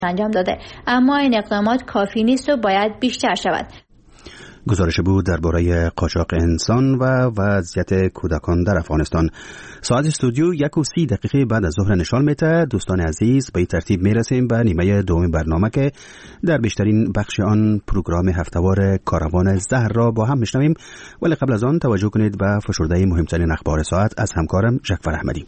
انجام داده، اما این اقدامات کافی نیست و باید بیشتر شود. گزارش بود درباره قاچاق انسان و وضعیت کودکان در افغانستان. ساعت استودیو 1:30 بعد از ظهر نشان میده. دوستان عزیز، به این ترتیب میرسیم به نیمه دوم برنامه که در بیشترین بخش آن پروگرام هفته‌وار کاروان زهر را با هم میشنویم، ولی قبل از آن توجه کنید به فشرده مهمترین اخبار ساعت از همکارم جعفر احمدی.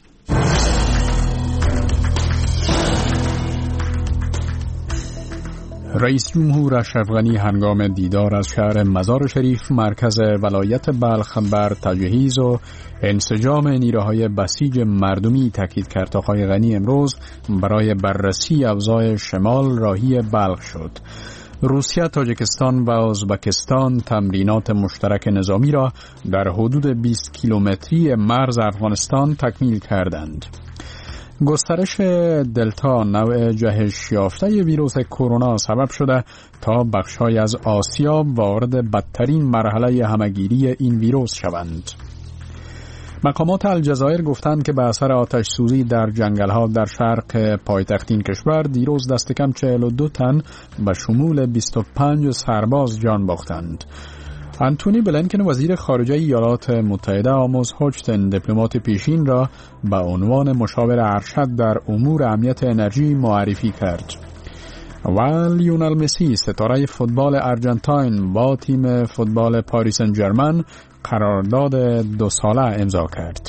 رئیس جمهور اشرف غنی هنگام دیدار از شهر مزار شریف مرکز ولایت بلخ بر تجهیز و انسجام نیروهای بسیج مردمی تاکید کرد. آقای غنی امروز برای بررسی اوضاع شمال راهی بلخ شد. روسیه، تاجیکستان و ازبکستان تمرینات مشترک نظامی را در حدود 20 کیلومتری مرز افغانستان تکمیل کردند. گسترش دلتا، نوع جهش یافته ویروس کرونا، سبب شده تا بخش‌های از آسیا وارد بدترین مرحله همه‌گیری این ویروس شوند. مقامات الجزایر گفتند که به اثر آتش سوزی در جنگل‌ها در شرق پایتخت این کشور دیروز دست کم 42 تن به شمول 25 سرباز جان باختند. انتونی بلینکن وزیر خارجه ایالات متحده آموز هوچتن دیپلمات پیشین را به عنوان مشاور ارشد در امور امنیت انرژی معرفی کرد. و لیونل مسی، ستاره فوتبال ارجنتاین، با تیم فوتبال پاریس سن ژرمن قرارداد 2 ساله امضا کرد.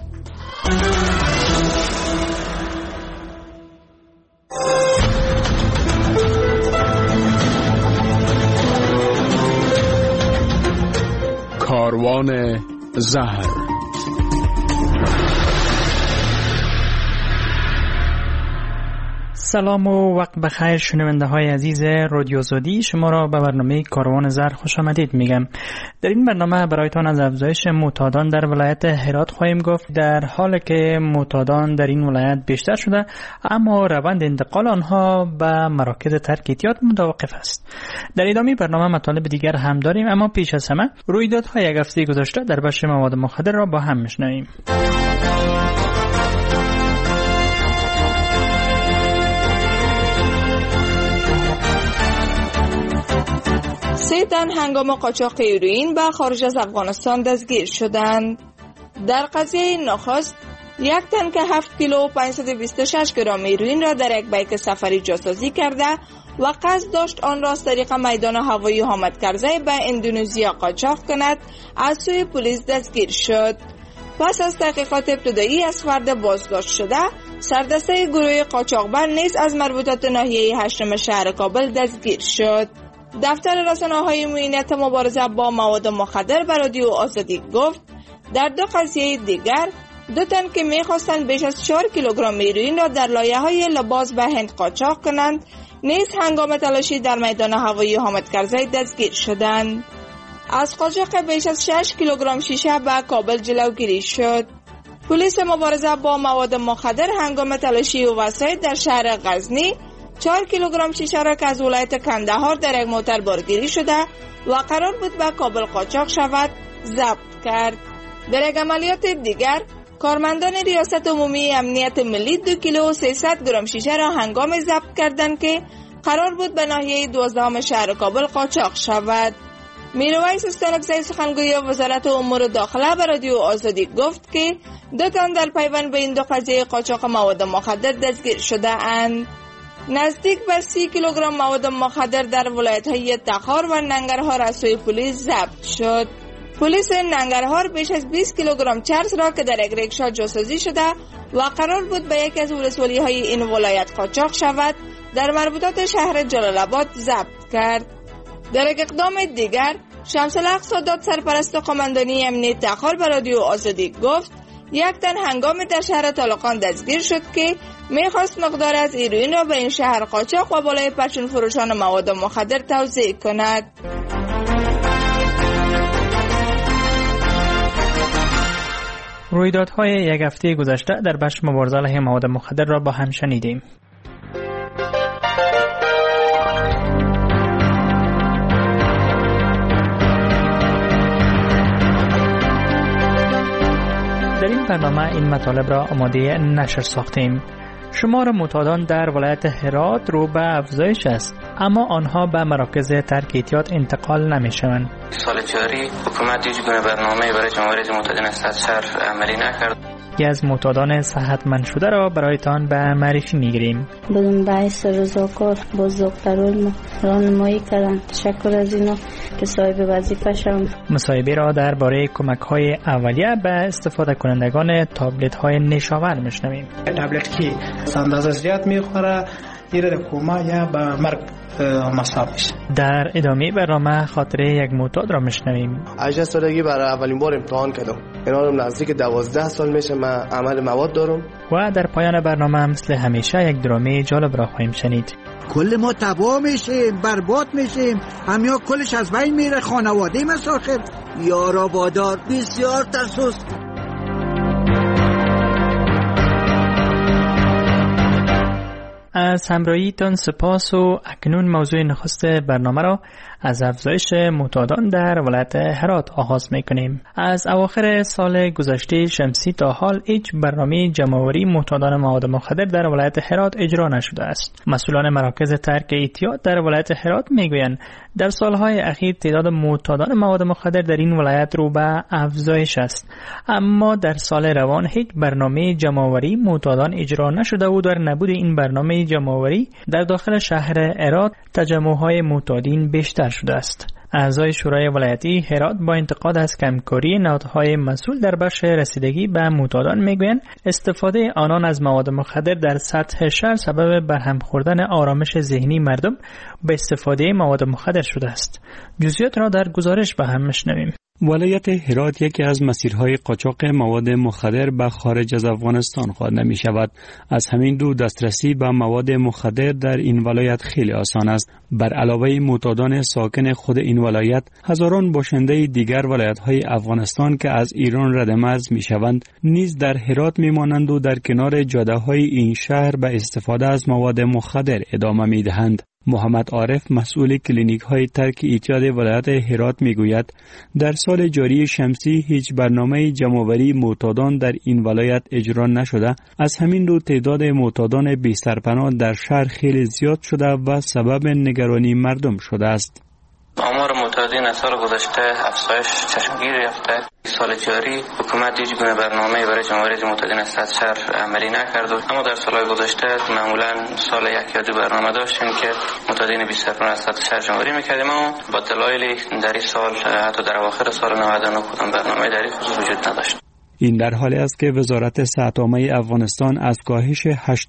کاروان زهر. سلام و وقت بخیر شنونده های عزیز رادیو زودی، شما را به برنامه کاروان زهر خوش آمدید میگم. در این برنامه برایتان از افزایش معتادان در ولایت هرات خواهیم گفت. در حالی که معتادان در این ولایت بیشتر شده، اما روند انتقال آنها به مراکز ترک اعتیاد متوقف است. در ادامه برنامه مطالب دیگر هم داریم، اما پیش از همه رویدادهای یک هفته گذشته در بخش مواد مخدر را با هم میشنویم. 3 تن هنگام قاچاق هروئین به خارج از افغانستان دستگیر شدند. در قضیه نخست 1 تن که 7 کیلو و 526 گرم هروئین را در یک بیک سفری جاسازی کرده و قصد داشت آن را از طریق میدان هوایی حامد کرزی به اندونزیا قاچاق کند، از سوی پلیس دستگیر شد. پس از تحقیقات ابتدایی از فرد بازداشت شده، سردسته گروه قاچاقبر نیز از مربوطات ناحیه هشتم شهر کابل دستگیر شد. دفتر رسانه‌های معینت مبارزه با مواد مخدر به رادیو آزادی گفت در 2 قضیه دیگر 2 تن که می‌خواستند بیش از 4 کیلوگرم هروئین را در لایه‌های لباس به هند قاچاق کنند نیز هنگام تلاشی در میدان هوایی حامد کرزی دستگیر شدند. از قاچاق بیش از 6 کیلوگرم شیشه به کابل جلوگیری شد. پلیس مبارزه با مواد مخدر هنگام تلاشی و وسایل در شهر غزنی 4 کیلوگرم شیشه را که از ولایت کندهار در یک موتر بارگیری شده و قرار بود به کابل قاچاق شود ضبط کرد. در یک عملیات دیگر کارمندان ریاست عمومی امنیت ملی 2 کیلو و 300 گرم شیشه را هنگام ضبط کردند که قرار بود به ناحیه 12 شهر کابل قاچاق شود. میرویس استانکزی سخنگوی وزارت امور داخله به رادیو آزادی گفت که 2 تن در پیوند به این 2 قضیه قاچاق مواد مخدر دستگیر شده اند. نزدیک به 30 کیلوگرم مواد مخدر در ولایت‌های تخار و ننگرهار از سوی پلیس ضبط شد. پلیس ننگرهار بیش از 20 کیلوگرم چرس را که در یک ریکشا جاسازی شده و قرار بود به یکی از ولسوالی‌های این ولایت قاچاق شود، در مربوطات شهر جلال آباد ضبط کرد. در یک اقدام دیگر شمس الحق سادات سرپرست قماندانی امنیت تخار به رادیو آزادی گفت 1 تن هنگام در شهر طالقان دستگیر شد که میخواست مقدار از هروئین را به این شهر قاچاق و بالای پرچون فروشان مواد مخدر توزیع کند. رویدادهای یک هفته گذشته در بخش مبارزه علیه مواد مخدر را با هم شنیدیم. در این برنامه این مطالب را آماده نشر ساختیم. شمار معتادان در ولایت هرات رو به افزایش است، اما آنها به مراکز ترک اعتیاد انتقال نمی‌شوند. سال جاری حکومت هیچ گونه برنامه‌ای برای جمع‌آوری معتادین از شهر عملی نکرد. یکی از معتادان صحتمند شده را برایتان به معرفی می‌گیریم. بدون بحث رضاکار بزرگتران راهنمایی کردند. تشکر از اینا که صاحب وظیفه شدم. مصاحبه را درباره کمک‌های اولیه به استفاده کنندگان تابلت‌های نشاور می‌شنویم. تابلت که اندازه زیاد می‌خوره ایره کما یا به مرگ مصاب میشه. در ادامه برنامه خاطره یک معتاد را میشنویم. 18 سالگی برای اولین بار امتحان کردم. اینا رو نزدیک 12 سال میشه من عمل مواد دارم. و در پایان برنامه مثل همیشه یک درامه جالب را خواهیم شنید. کل ما تباه میشیم، برباد میشیم، همیا کلش از بین میره، خانواده مساخر. یارا بادار بسیار ترسوس. از همراهیتان سپاس و اکنون موضوع نخست برنامه را از افزایش معتادان در ولایت هرات آغاز میکنیم. از اواخر سال گذشته شمسی تا حال هیچ برنامه جمع‌آوری معتادان مواد مخدر در ولایت هرات اجرا نشده است. مسئولان مراکز ترک اعتیاد در ولایت هرات میگویند در سالهای اخیر تعداد معتادان مواد مخدر در این ولایت رو به افزایش است، اما در سال روان هیچ برنامه جمع‌آوری معتادان اجرا نشده و در نبود این برنامه جمع‌آوری در داخل شهر هرات تجمع‌های معتادین بیشتر شده است. اعضای شورای ولایتی هرات با انتقاد از کمکاری نهادهای مسئول در بخش رسیدگی به معتادان میگویند استفاده آنان از مواد مخدر در سطح شهر سبب برهم خوردن آرامش ذهنی مردم به استفاده مواد مخدر شده است. جزئیات را در گزارش به هم میشنویم. ولایت هرات یکی از مسیرهای قاچاق مواد مخدر به خارج از افغانستان خوانده می شود. از همین رو دسترسی به مواد مخدر در این ولایت خیلی آسان است. بر علاوه معتادان ساکن خود این ولایت، هزاران باشنده دیگر ولایت‌های افغانستان که از ایران رد مرز می شوند، نیز در هرات می مانند و در کنار جاده‌های این شهر به استفاده از مواد مخدر ادامه می دهند. محمد عارف مسئول کلینیک های ترک اعتیاد ولایت هرات میگوید در سال جاری شمسی هیچ برنامه جمع‌آوری معتادان در این ولایت اجرا نشده. از همین رو تعداد معتادان بی سرپناه در شهر خیلی زیاد شده و سبب نگرانی مردم شده است. آمار معتادین از سال گذشته افزایش چشمگیر یافته. سال جاری حکومت هیچ گونه برنامه‌ای برای جمع‌آوری معتادین از سطح شهر عملی نکرد، اما در سال‌های گذشته معمولاً سال یک یا دو برنامه داشتیم که معتادین بی سرپناه از سطح شهر جمع‌آوری می‌کردیم، اما با دلایلی در این سال حتی در اواخر سال 99 کدام برنامه‌ای در این خصوص وجود نداشت. این در حالی است که وزارت صحت عامه افغانستان از کاهش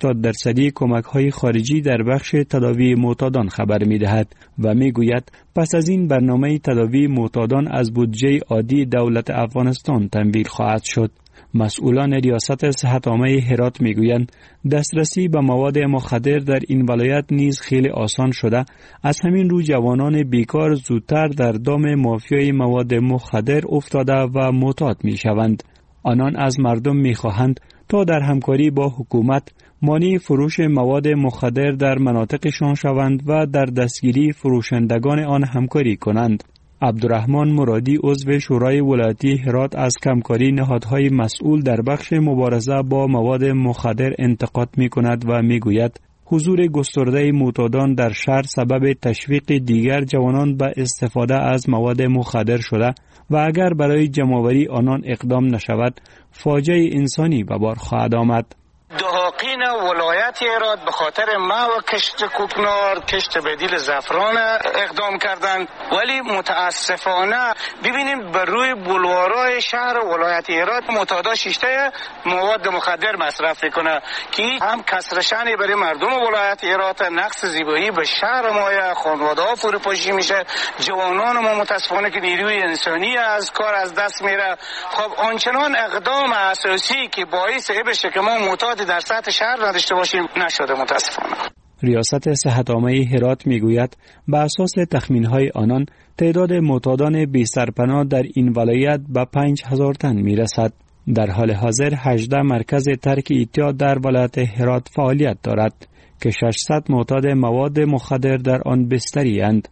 80% کمک‌های خارجی در بخش تداوی معتادان خبر می‌دهد و می‌گوید پس از این برنامه تداوی معتادان از بودجه عادی دولت افغانستان تمویل خواهد شد. مسئولان ریاست صحت عامه هرات میگویند دسترسی به مواد مخدر در این ولایت نیز خیلی آسان شده. از همین رو جوانان بیکار زودتر در دام مافیای مواد مخدر افتاده و معتاد میشوند. آنان از مردم میخواهند تا در همکاری با حکومت مانع فروش مواد مخدر در مناطقشان شوند و در دستگیری فروشندگان آن همکاری کنند. عبدالرحمن مرادی عضو شورای ولایتی هرات از کمکاری نهادهای مسئول در بخش مبارزه با مواد مخدر انتقاد می‌کند و می‌گوید حضور گسترده معتادان در شهر سبب تشویق دیگر جوانان به استفاده از مواد مخدر شده و اگر برای جمع‌آوری آنان اقدام نشود فاجعه انسانی به بار خواهد آمد. دهاقین ولایت هرات به خاطر محو کشت کوکنار، کشت بدیل زعفران اقدام کردند، ولی متاسفانه ببینیم بر روی بلوارهای شهر ولایت هرات معتادا شیشته مواد مخدر مصرف میکنه که هم کسرشانی برای مردم ولایت هرات، نقص زیبایی به شهر ما، خانواده‌ها فروپاشی میشه، جوانان ما متاسفانه که نیروی انسانی از کار از دست میره. خب آنچنان اقدام اساسی که باعث بشه که ما معتاد در سطح شهر نداشته باشیم نشده متاسفانه. ریاست صحت عامه هرات میگوید به اساس تخمین‌های آنان تعداد معتادان بی سرپناه در این ولایت به 5000 تن میرسد. در حال حاضر 18 مرکز ترک اعتیاد در ولایت هرات فعالیت دارد که 600 معتاد مواد مخدر در آن بستری اند.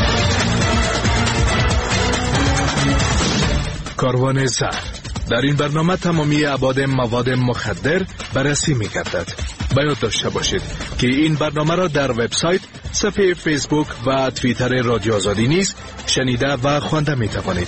کاروان زهر در این برنامه تمامی ابعاد مواد مخدر بررسی می‌گردد. به یاد داشته باشید که این برنامه را در وبسایت، صفحه فیسبوک و توییتر رادیو آزادی نیز شنیده و خوانده می توانید.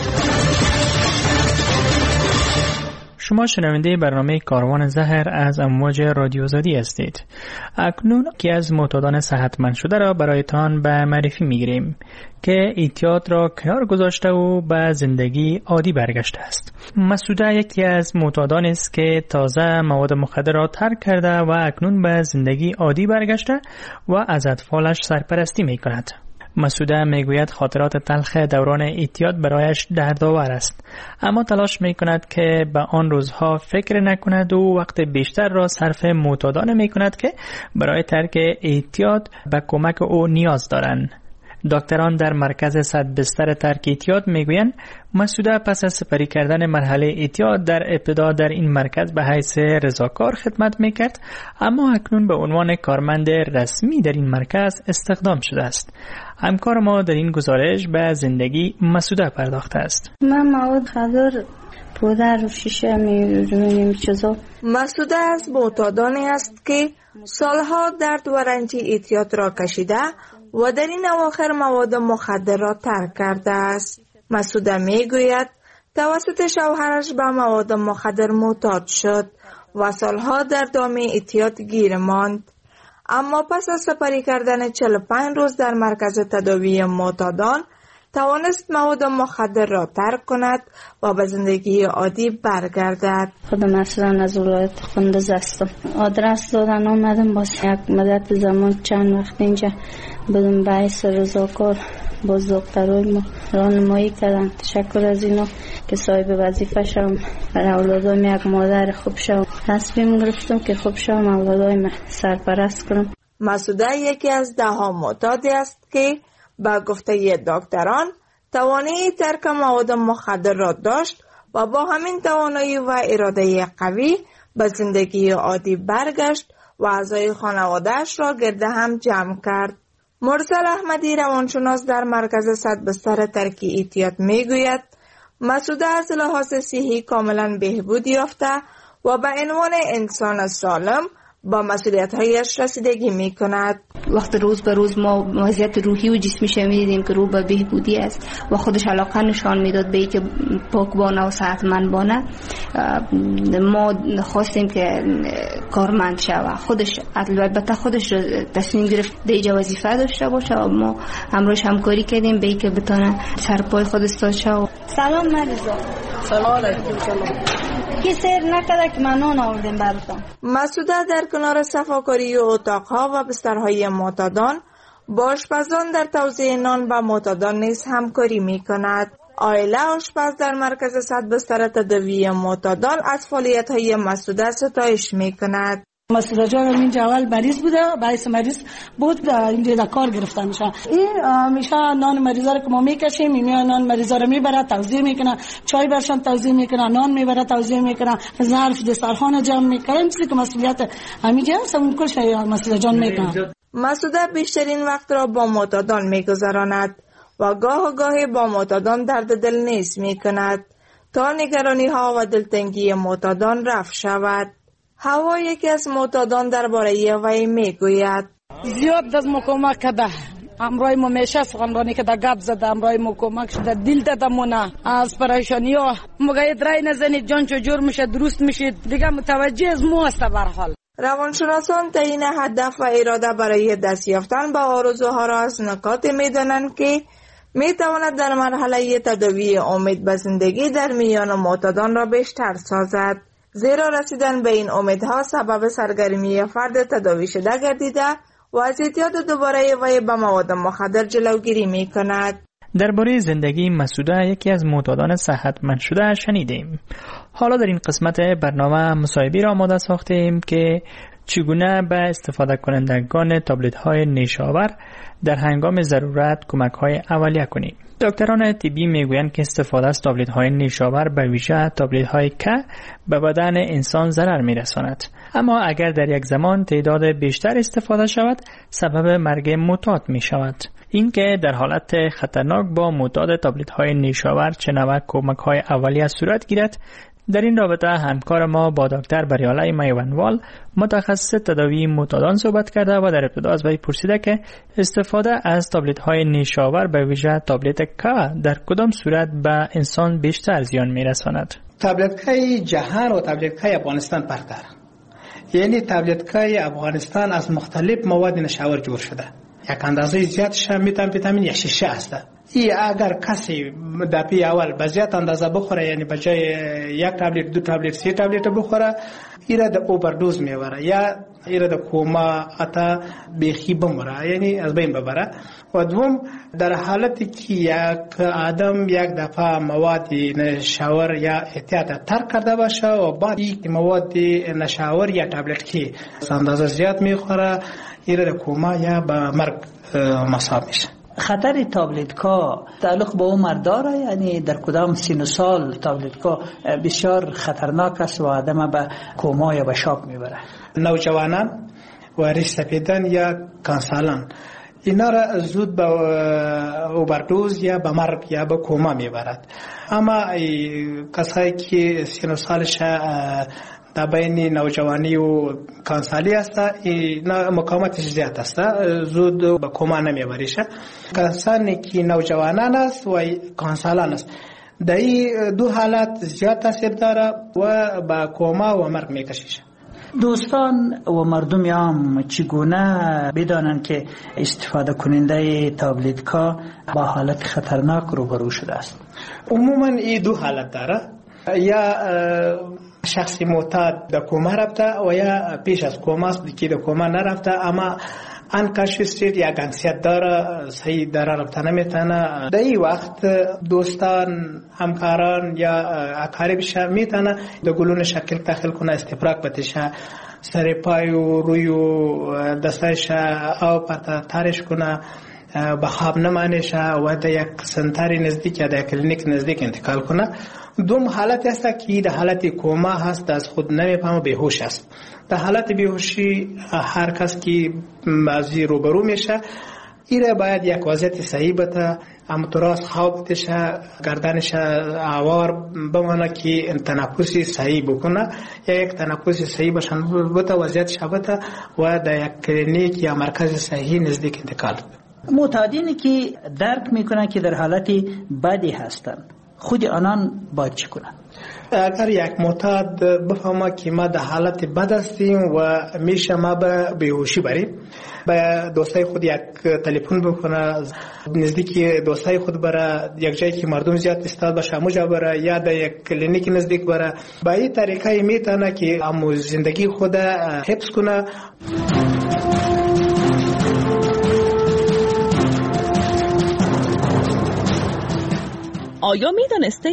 شما شنونده برنامه کاروان زهر از امواج رادیو آزادی هستید. اکنون که از معتادان صحتمند شده را برایتان به معرفی میگیریم که اعتیاد را کنار گذاشته و به زندگی عادی برگشته است. مسعوده یکی از معتادان است که تازه مواد مخدر را ترک کرده و اکنون به زندگی عادی برگشته و از اطفالش سرپرستی میکند. مسعوده میگوید خاطرات تلخ دوران اعتیاد برایش دردآور است، اما تلاش میکند که به آن روزها فکر نکند و وقت بیشتر را صرف معتادان میکند که برای ترک اعتیاد به کمک او نیاز دارند. دکتران در مرکز 100 بستر ترک اعتیاد میگویند مسعوده پس از سپری کردن مرحله اعتیاد در ابتدا در این مرکز به حیث رضاکار خدمت میکرد، اما اکنون به عنوان کارمند رسمی در این مرکز استخدام شده است. همکار ما در این گزارش به زندگی مسعوده پرداخته است. من مواد خدر پودر و شیشه می‌رویم چیزا. مسعوده از معتادانی است که سالها درد و رنج اعتیاد را کشیده و در این اواخر مواد مخدر را ترک کرده است. مسعوده میگوید توسط شوهرش به مواد مخدر معتاد شد و سالها در دام اعتیاد گیر ماند، اما پس از سپری کردن 45 روز در مرکز تداوی معتادان توانست مواد مخدر را ترک کند و به زندگی عادی برگردد. خودم اصلا از ولایت قندوز هستم. آدرس دادن آمدم، باز یک مدت زمان چند وقت اینجا بدون بحث رضاکار باز دکترای ما راهنمایی کردن. تشکر از اینا که صاحب وظیفه شدم، برای اولادایم یک مادر خوب شدم. تصمیم گرفتم که خوب شدم اولادایم سرپرست کنم. مسعوده یکی از 10 معتادی است که با گفته دکتران توانایی ترک مواد مخدر را داشت و با همین توانایی و اراده قوی به زندگی عادی برگشت و اعضای خانواده‌اش را گرد هم جمع کرد. مرسل احمدی روانشناس در مرکز 100 بستر ترک اعتیاد میگوید مسعوده از لحاظ صحی کاملا بهبود یافته و به عنوان انسان سالم با مسئولیت‌هایش رسیدگی می‌کند. وقت روز به روز ما وضعیت روحی و جسمیش می‌دیدیم که رو به بهبودی است و خودش علاقه نشان میداد به اینکه پاکبانه و صحتمندانه. ما خواستیم که کارمند شود. خودش البته خودش تصمیم گرفت دیگه وظیفه داشته باشه و ما همراهش همکاری کردیم به اینکه بتونه سر پای خود استاد شه. سلام مریضا. سلام علیکم. کی سیر نکرده که من نان آوردیم براتون. مسعوده در کنار صفاکاری اتاقها و بسترهای معتادان با آشپزان در توزیع نان به معتادان نیز همکاری می‌کند. عائله آشپز در مرکز 100 بستر تداوی معتادان از فعالیت‌های مسعوده ستایش می‌کند. مسعوده جان اینجا اول مریض بوده، باعث مریض بود اینجا کار گرفته میشه. این میشه نان مریضا رو که ما میکشیم، میاد نان مریضا رو میبره توزیع میکنه، چای برشان توزیع میکنه، نان میبره توزیع میکنه، ظرف دسترخوان جمع میکنه. این چیزی که مسئولیت همینجا است، اون کل شی مسعوده جان میکنه. مسعوده بیشترین وقت را با معتادان میگذراند و گاهی با معتادان درد دل نیز میکند تا نگرانی ها و دلتنگی معتادان رفع شود. هوا یکی از معتادان درباره وی میگوید زیاد از ما کمک کرده، امرای ما میشه سخنرانی که در گپ زده، امرای ما کمک شده، دل دادمونه از پریشانی ها. مگه رای نزنید جان چجور میشه درست میشه دیگه، متوجه از ما است. به هر حال روانشناسان تعیین هدف و اراده برای دست یافتن به آرزوها را از نکات میدانند که میتواند در مرحله تداوی امید به زندگی در میان معتادان را بیشتر سازد، زیرا رسیدن به این امیدها سبب سرگرمی فرد تداوی شده گردیده و از اعتیاد دوباره وی به مواد مخدر جلوگیری می کند. درباره زندگی مسعوده یکی از معتادان صحتمند شده شنیدیم. حالا در این قسمت برنامه مصاحبه‌ای را آماده ساختیم که چگونه به استفاده کنندگان تابلت های نیشاور در هنگام ضرورت کمک های اولیه کنیم. دکتران طبی میگویند که استفاده از تابلت های نیشاور به ویژه تابلت های که به بدن انسان ضرر میرساند، اما اگر در یک زمان تعداد بیشتر استفاده شود سبب مرگ معتاد می شود. این که در حالت خطرناک با معتاد تابلت های نیشاور چه نوع کمک های اولیه صورت گیرد در این رابطه همکار ما با دکتر بریاله میوانوال متخصص تداوی معتادان صحبت کرده و در ابتدا از وی پرسیده که استفاده از تابلت های نیشاور به ویژه تابلت کا در کدام صورت به انسان بیشتر زیان میرساند. تابلت کای جهان و تابلت کای افغانستان فرق داره. یعنی تابلت کای افغانستان از مختلف مواد نشاور جور شده. یک اندازه زیادش میتامفیتامین یا شیشه است. اگر کسی دپی اول به زیاد اندازه بخوره، یعنی به جای یک تابلت 2 تابلت 3 تابلت بخوره، ایره د اووردوز میبره یا ایره د کوما اتا بیخی بمره، یعنی از بین ببره. و دوم در حالتی که یک آدم یک دفعه مواد نشاور یا احتیاط ترک کرده باشه و بعد یک مواد نشاور یا تابلت کی اندازه زیاد میخوره، ایره د کوما یا به مرگ مصاب میشه. خطر تابلت کا تعلق به عمر داره؟ یعنی در کدام سن و سال تابلت کا بسیار خطرناک است و آدم به کوما یا به شاک میبره؟ نوجوانان و ریش سپیدن یا کانسالان اینا را زود به اووردوز یا به مرگ یا به کوما میبرد. اما کسایی که سن و سالش در بین نوجوانی و کانسالی است، این مقاومتش زیاد است، زود به کما نمیبریشه. کسانی که نوجوانان است و کانسالان است، در این دو حالت زیاد تاثیر داره و به کما و مرگ میکشیشه. دوستان و مردم عام چگونه بدانند که استفاده کننده تابلت کا با حالت خطرناک روبرو شده است؟ عموما این دو حالت داره، یا شخصی معتاد در کوما رفته و یا پیش از کوما است که در کوما نرفته اما انکانشیسید یا گنسیت داره، صحیح در رفته نمیتونه. در این وقت دوستان، همکاران یا اقاربش میتونه در گلون شکل داخل کنه، استفراغ بتشه، سر پای و روی و دستش آب پرتا تارش کنه، به خواب نمانشه و در یک سنتری نزدیک یا در کلینیک نزدیک انتقال کنه. دوم حالت است که در حالت کوما هست، از خود نمیفهمه، بیهوش است. در حالت بیهوشی هر کس که از روبرو میشه، ایره باید یک وضعیت صحیح بده، امتراس خواب بتشه، گردنش آوار بمانه که تنفسی صحیح بکنه، یا یک تنفسی صحیح باشن بده، وضعیتش بده و در یک کلینیک یا مرکز صحیح نزدیک انتقال بده. معتادینی که درک میکنن که در حالت بدی هستن، خود آنان باید چی کنن؟ اگر یک معتاد بفهمه که ما در حالت بد هستیم و میشه ما به بیهوشی بریم، به دوستای خود یک تلفن بکنه، نزدیک دوستای خود بره، یک جایی که مردم زیاد استاد باشه موجا بره، یا در یک کلینیک نزدیک بره. با این طریقه میتونه که امو زندگی خود حفظ کنه. آیا میدانسته؟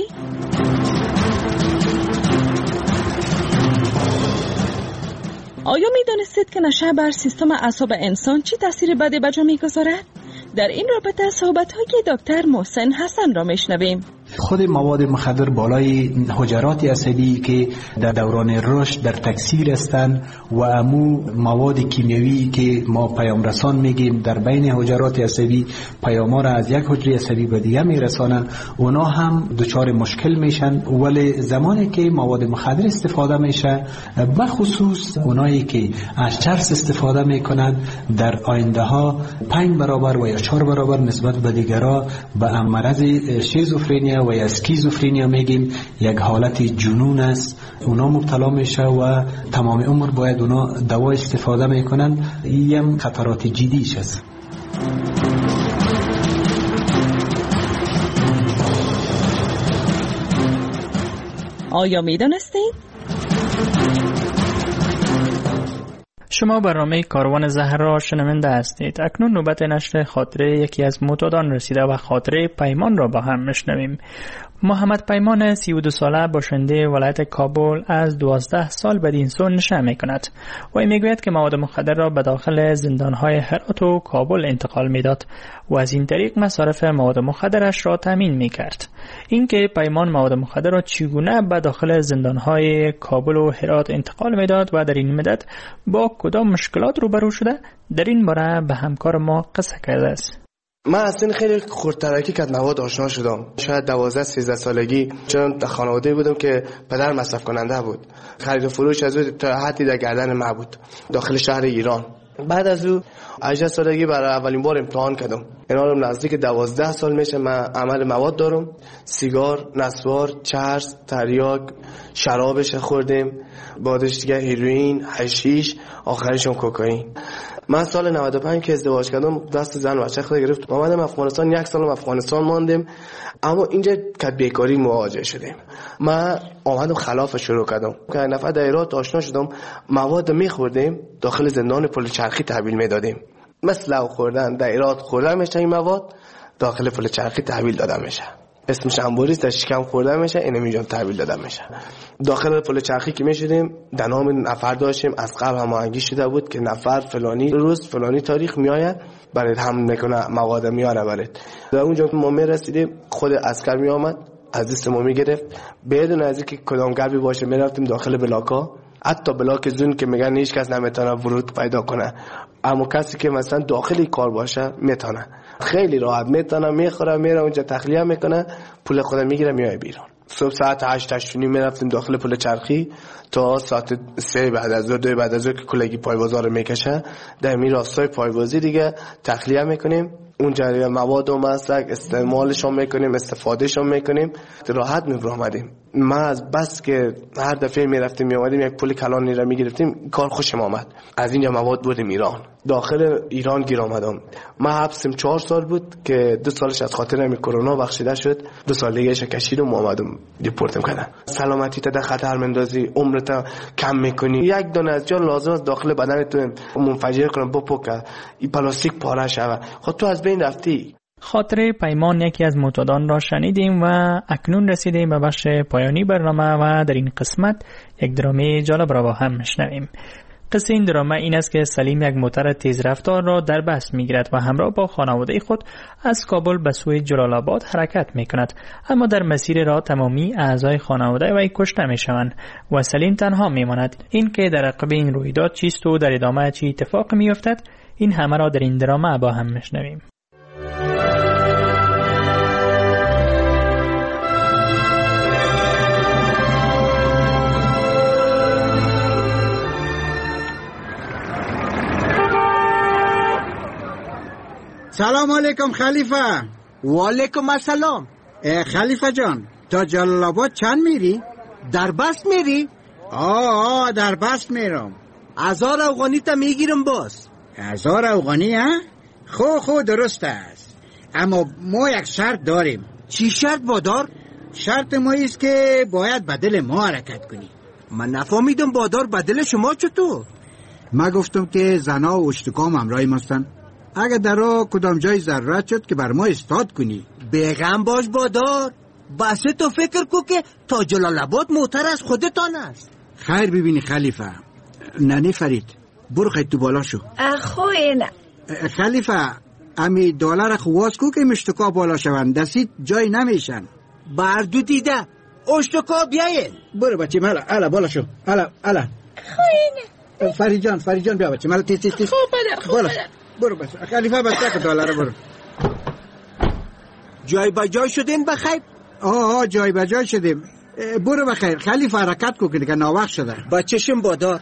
آیا میدانستید که نشه بر سیستم اعصاب انسان چی تاثیر بدی به جا میگذارد؟ در این رابطه صحبت‌های دکتر محسن حسن را میشنویم. خود مواد مخدر بالای حجرات عصبی که در دوران رشد در تکثیر هستند و امو مواد کیمیایی که ما پیام رسان میگیم در بین حجرات عصبی پیام را از یک حجره عصبی به دیگه میرسانند، اونا هم دچار مشکل میشن. ولی زمانی که مواد مخدر استفاده میشه، بخصوص اونایی که از چرس استفاده میکنند، در آینده ها 5 برابر و یا 4 برابر نسبت به دیگرها به مرض شیزوفرنیا و یا اسکیزوفرنیا میگیم، یک حالت جنون است، اونا مبتلا میشه و تمام عمر باید اونا دوا استفاده میکنن. این خطرات جدیش است. آیا میدانستید؟ شما برنامه کاروان زهر را شنونده هستید. اکنون نوبت نشر خاطره یکی از معتادان رسیده و خاطره پیمان را با هم میشنویم. محمد پیمان 32 ساله باشنده ولایت کابل از 12 سال بدین سو نشه میکند و میگوید که مواد مخدر را به داخل زندانهای هرات و کابل انتقال میداد و از این طریق مصارف مواد مخدرش را تامین میکرد. اینکه پیمان مواد مخدر را چگونه به داخل زندانهای کابل و هرات انتقال میداد و در این مدت با کدام مشکلات روبرو شده، در این باره به همکار ما قصه کرده است. من اصلا خیلی خردترکی که مواد آشنا شدم. شاید 12-13 سالگی، چون در خانواده بودم که پدر مصرف کننده بود. خرید و فروش از او تا حدی در گردن ما بود داخل شهر ایران. بعد از او 18 سالگی برای اولین بار امتحان کردم. اینا رو نزدیک 12 سال میشه من عمل مواد دارم. سیگار، نسوار، چرس، تریاک، شرابش خوردیم، بعدش دیگه هیروئین، حشیش، آخرشون کوکائین. من سال 95 که ازدواج کردم دست زن بچه خود گرفت. اومدم افغانستان، 1 سال افغانستان ماندیم، اما اینجا که بیکاری مواجه شدیم. من اومدم خلاف شروع کردم که نفر در ایران آشنا شدم. مواد میخوردیم داخل زندان پل چرخی تحویل میدادیم. مثل او خوردن در ایران خوردن میشه، این مواد داخل پل چرخی تحویل دادن میشه. اسمش امبوریس، در شکم خوردن میشه، اینم اینجا تحویل دادن میشه. داخل پل چرخی که میشدیم در نام نفر داشتیم، از قبل هماهنگی شده بود که نفر فلانی روز فلانی تاریخ میآید برای حمل میکنه، مواد میاره برات. در اونجا ما میرسیدیم، خود عسکر میآمد از دست ما میگرفت، بدون از اینکه کدام گربی باشه میرفتیم داخل بلاکا. حتی بلاک زون که میگن هیچ کس نمیتونه ورود پیدا کنه، اما کسی که مثلا داخلی کار باشه میتونه، خیلی راحت میتونه، میخوره، میره اونجا تخلیه میکنه، پول خود میگیره میای بیرون. صبح ساعت 8-8:30 میرفتیم داخل پل چرخی تا ساعت 3 بعد از ظهر، 2 بعد از ظهر که کلگی پایوازا رو میکشه در می راستای پایوازی دیگه تخلیه میکنیم. اونجا مواد و مسلک استعمالشون میکنیم، استفادهشون میکنیم، راحت میبرامدیم. ما از بس که هر دفعه میرفتیم میامدیم یک پول کلانی را میگرفتیم، کار خوشم آمد. از اینجا مواد بردیم ایران، داخل ایران گیر آمدم. ما حبسم 4 سال بود که 2 سالش از خاطر همین کرونا بخشیده شد، 2 سال دیگه کشیدم و اومدم دیپورتم کردن. سلامتی تا در خطر مندازی، عمرت کم میکنی، یک دانه از جان لازم است داخل بدن تو منفجر کنم بپکه، این پلاستیک پاره شوه، خود تو از بین رفتی. خاطره پیمان یکی از معتادان را شنیدیم و اکنون رسیدیم به بخش پایانی برنامه و در این قسمت یک درامه جالب را با هم میشنویم. قصه این درامه این است که سلیم یک موتر تیز رفتار را در بست میگیرد و همراه با خانواده خود از کابل به سوی جلال آباد حرکت میکند، اما در مسیر راه تمامی اعضای خانواده وی کشته میشوند و سلیم تنها میماند. این که در عقب این رویداد چیست و در ادامه چه اتفاق میافتد، این همه را در این درامه با هم میشنویم. سلام علیکم خلیفه. و علیکم السلام. خلیفه جان، تا جلال آباد چند میری؟ در بست میری؟ آه در بست میرم. 1000 افغانی تا میگیرم باز. 1000 افغانی ها؟ خو درست است، اما ما یک شرط داریم. چی شرط بادار؟ شرط ما ایست که باید بدل ما حرکت کنی. من نفهمیدم بادار، بدل شما چطور؟ ما گفتم که زنا و اشتکام همراهی مستن، اگه در راه کدام جای ضرورت شد که بر ما استاد کنی. بیغم باش بادار، بس تو فکر کو که تا جلال آباد موتر از خودتان است. خیر ببینی خلیفه. ننی فرید برو خیلی تو بالا شو. خوینه خلیفه، امی دلار خواست کو که مشتکا بالا شوند، دستید جای نمیشن. بردو دیده اشتکا بیاین. برو بچه مالا، الا بالا شو، الا خوینه. فرید جان بیا بچه مالا، تیز خوب بدر برو بس خلیفه بس که دلار برو. جای با جای شدین بخیر؟ آه جای با جای شدیم. برو بخیر خلیفه، حرکت کو که دیگه ناوقت شده. با چشم بادار.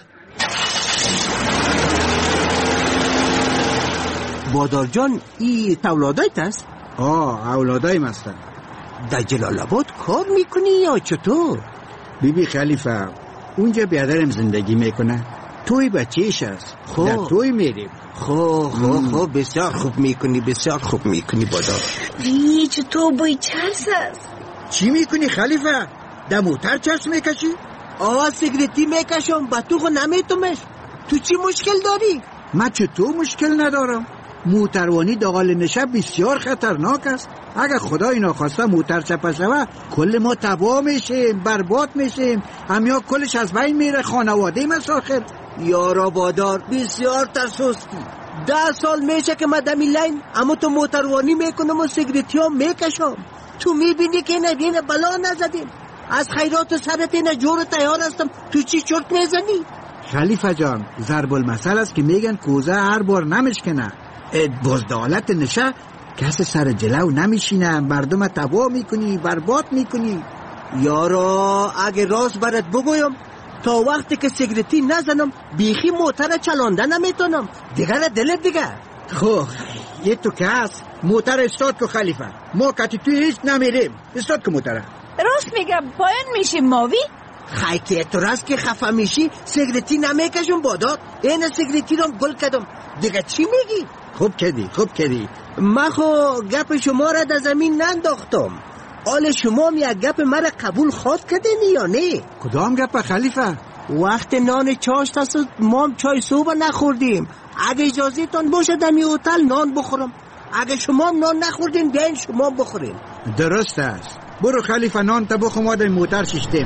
بادار جان، ای اولادایت است؟ اولادایم هستن. در جلال آباد کار میکنی یا چطور؟ بیبی خلیفه، اونجا بیادرم زندگی میکنه، توی بچهش است. در توی میریم. خوب بسیار خوب میکنی، بسیار خوب میکنی بادار. چطور بوی چرس است؟ چی میکنی خلیفه؟ در موتر چرس میکشی؟ سیگرتی میکشم، با تو نمیتومش. تو چی مشکل داری؟ من چطور مشکل ندارم؟ موتروانی داخل نشب بسیار خطرناک است. اگر خدای ناخواسته موتر چپه شوه کل ما تباه میشیم، برباد میشیم، همیا کلش از بین میره، خانواده مساخر. یارا بادار، بسیار ترسوستی. 10 سال میشه که من دمی لین، اما تو موتروانی میکنم و سیگرتی ها میکشم. تو میبینی که اینه بلا نزدیم. از خیرات سرت اینه جور تیار هستم، تو چی چرت میزنی؟ خلیفه جان، ضرب المثل است که میگن کوزه هر بار نمشکنه. بزدالت نشه کس سر جلو نمیشینه، مردم تباه میکنی، برباد میکنی. یارا اگه راست برات بگویم تا وقتی که سیگریتی نزنم بیخی موتر چلانده نمیتونم دیگر دلت دیگه. خب یه تو که هست موتر استاد که خلیفه، ما کتی توی هیچ نمیریم، استاد که موتره. راست میگم پایان میشیم ماوی. خیلی که اعتراض که خفه میشی سیگریتی نمیکشم باداد. این سیگریتی رو گل کردم دیگه چی میگی؟ خوب کردی. من خو گپ شما را در زمین ننداختم. آل شما یک گپ مرا قبول خواست کردین یا نه؟ کدام گپ خلیفه؟ وقت نان چاشت است ما چای صبح نخوردیم. اگه اجازه تان باشه دمی هتل نان بخورم. اگه شما نان نخوردین بیاین شما بخورین. درست است. برو خلیفه نان تا بخور، ما در موتر ششتیم.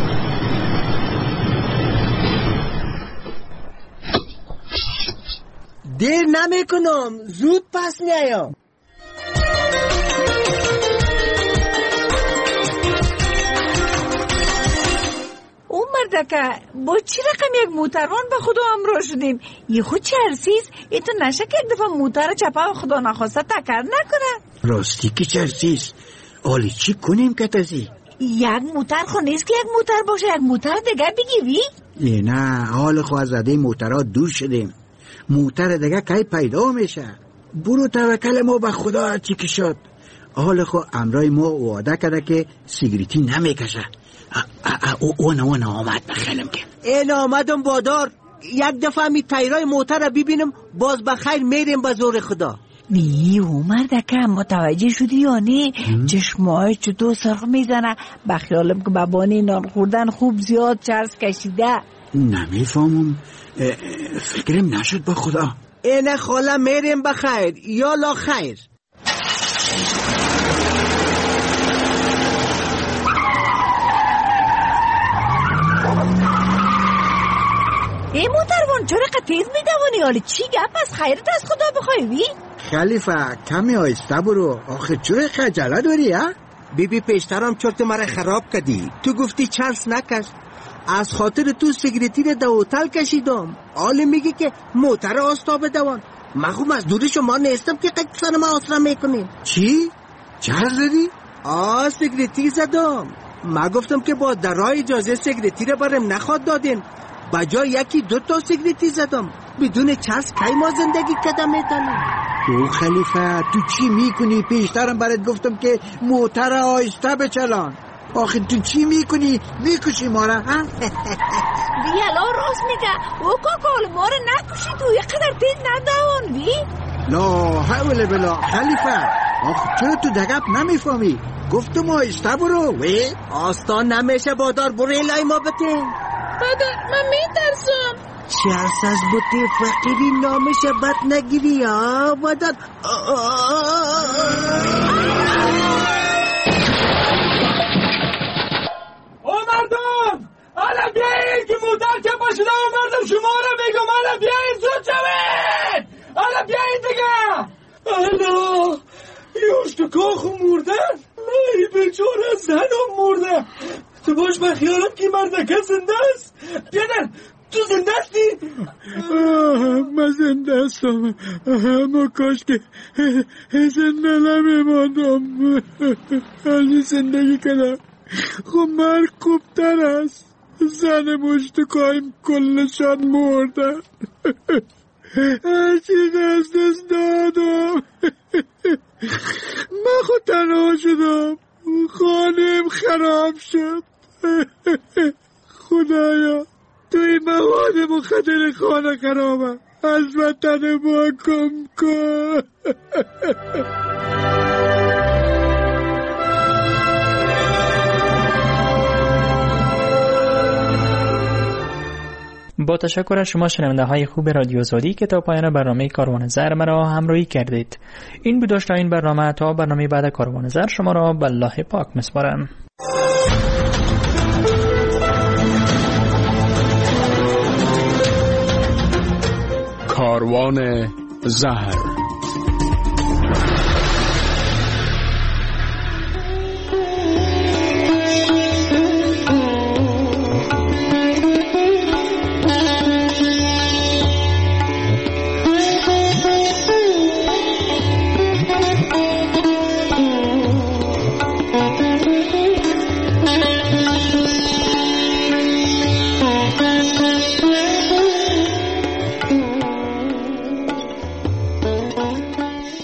دیر نمی کنم، زود پس نیام. اون مردکه با چی رقم یک موتروان به خدا همراه شدیم؟ یه خود چرسیز ایتو نشه که یک دفعه موتر چپه و خدا نخواسته تکر نکنه. راستی که چرسیز آلی چی کنیم که تازی؟ یک موتر خو نیست که یک موتر باشه، یک موتر دیگه بگیوی؟ نه حال خو از زده موترها دور شدیم. موتر دیگه کی پیدا میشه؟ برو توکل ما به خدا هرچی که شد. حال خو امرای ما وعده کرده که سیگریتی نمیکشه. اون آمد بخیلم که این آمدم بادار. یک دفعه می تایرای موتر را ببینم باز بخیر میریم به زور خدا. نی عمر دکه متوجه شدی یا نه؟ چشمای چطور سرخ میزنه؟ بخیالم که بابانی نان خوردن خوب زیاد چرس کشیده. نمیفهمم، فکرم نشد با خدا. اینه خاله میریم بخیر یا لا خیر. این موتروان چرا تیز میدوانی؟ حالا چی گپ از خیرت از خدا بخوای بی؟ خلیفه کمی آیسته برو، آخه چرا خجله داری ها؟ بیبی پیشترم چرت مرا خراب کردی. تو گفتی چرس نکش، از خاطر تو سیگریتی رو در هتل کشیدم. حالا میگی که موتر آستابه دوان. من از دوری شما نیستم که قصر ما آسرا میکنیم. چی؟ چرس زدی؟ سیگریتی زدم. من گفتم که با درای اجازه سیگریتی رو برم نخواد دادین، بجای یکی 2 تا سیگریتی زدم. بدون چرس کی ما زندگی کدام میتونیم؟ او خلیفه تو چی میکنی؟ پیشترم برات گفتم که موتر آیسته بچلان. آخه تو چی میکنی؟ میکشی ما را ها؟ بیالا راست میگه. او کاکال ما را نکشی، تو یقدر تیز ندوان بی؟ لا حول بلا خلیفه، آخه چرا تو دقیق نمیفهمی؟ گفتم آیسته برو. آستان نمیشه بادار، برو الهی ما بتین. بادار من میترسم. چرس از بوتی فقیری نامشه بد نگیری ها بادار. او مردم حالا بیایید که موتر که باشده و مردم شما را بگم. حالا بیایید زود شوید. حالا بیایید دیگه. حالا یوشت کاخو مردن. ای بیچاره زنم مرده. تو باش بخیالم که مردکه زنده است. بیادر تو زنده هستی؟ من زنده هستم، اما کاش که زنده نمیماندم. حالی زندگی کنم. خب مرگ خوبتر است. زن مشتکایم کلشان مردن. هرچی دست دادم. من خود تنها شدم، خانم خراب شد. خدایا توی مواد مخدر خانه خرابم، از وطن ما کم کن. با تشکر از شما شنونده های خوب رادیو زادی که تا پایان برنامه کاروان زر مرا همراهی کردید. این بود داشته این برنامه. تا برنامه بعد کاروان زر شما را به الله پاک میسپارم. کاروان زهر.